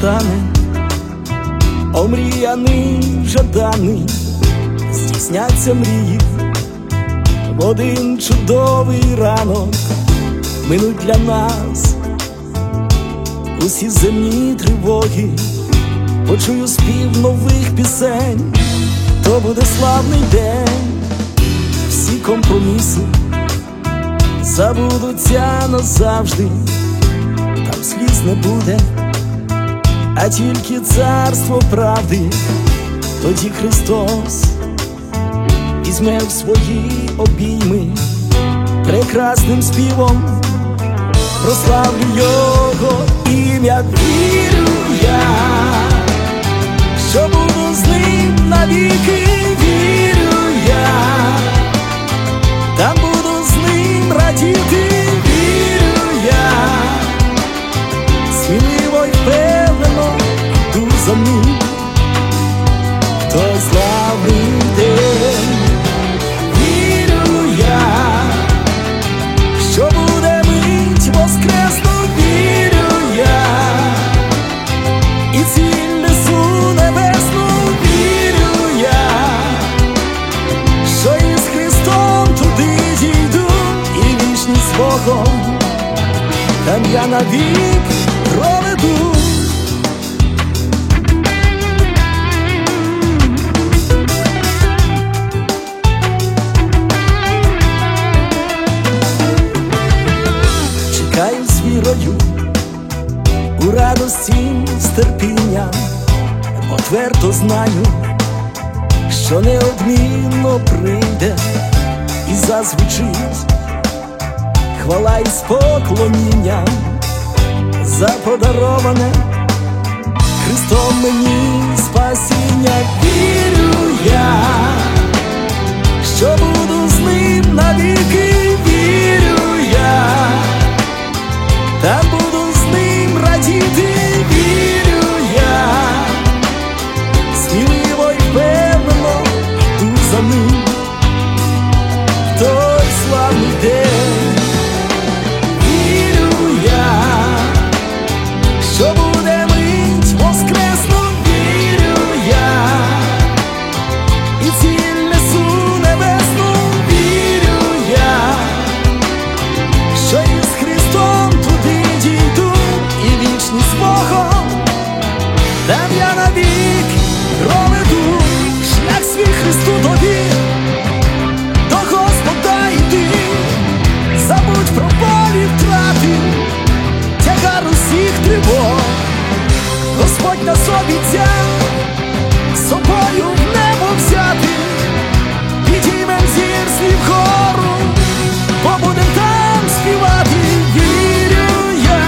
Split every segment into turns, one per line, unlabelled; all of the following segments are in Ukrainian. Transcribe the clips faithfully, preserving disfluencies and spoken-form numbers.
настане, омріяний, жаданий, здійсняться мрії. В один чудовий ранок минуть для нас усі земні тривоги. Почую спів нових пісень, то буде славний день. Всі компроміси забудуться назавжди, там сліз не буде, а тільки царство правди. Тоді Христос візьме в свої обійми, прекрасним співом прославлю Його ім'я. Вірю я, що буду з ним навіки. Вірю я, там буду з ним радіти. Вірю я, сміливо й впевнено йду за ним в той славний день. Вірю я, що буде мить воскресну. Вірю я, і ціль несу небесну. Вірю я, що із Христом туди дійду, і вічність з Богом там я навік проведу. Чекаю з вірою, у радості з терпінням, бо твердо знаю, що неодмінно прийде і зазвучить хвала із поклонінням за подароване Христом мені спасіння. Вірю я, що буду з ним навіки. Вірю я, там буду з ним радіти. Вірю я, сміливо й впевнено йду за ним в той славний день. Вірю я, що буде мить воскресну. Вірю я, і ціль несу небесну. Вірю я, що із Христом туди дійду, і вічність з Богом там я навік проведу. Шлях свій Христу довір, до Господа йди, забудь про болі втрати, тягар усіх тривог. Господь нас обіцяв собою в небо взяти, підіймем зір свій вгору, бо будем там співати. Вірю я,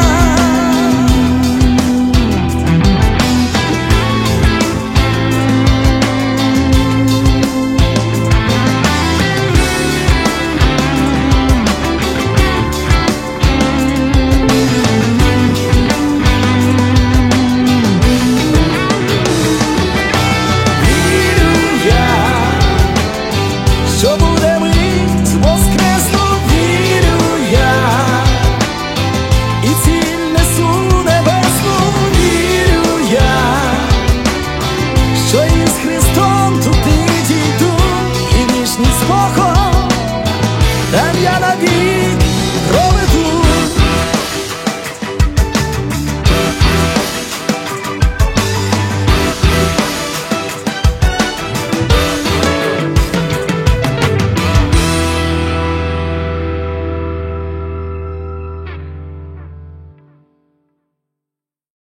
що буде мить воскресну. Вірю я, і ціль несу небесну. Вірю я, що із Христом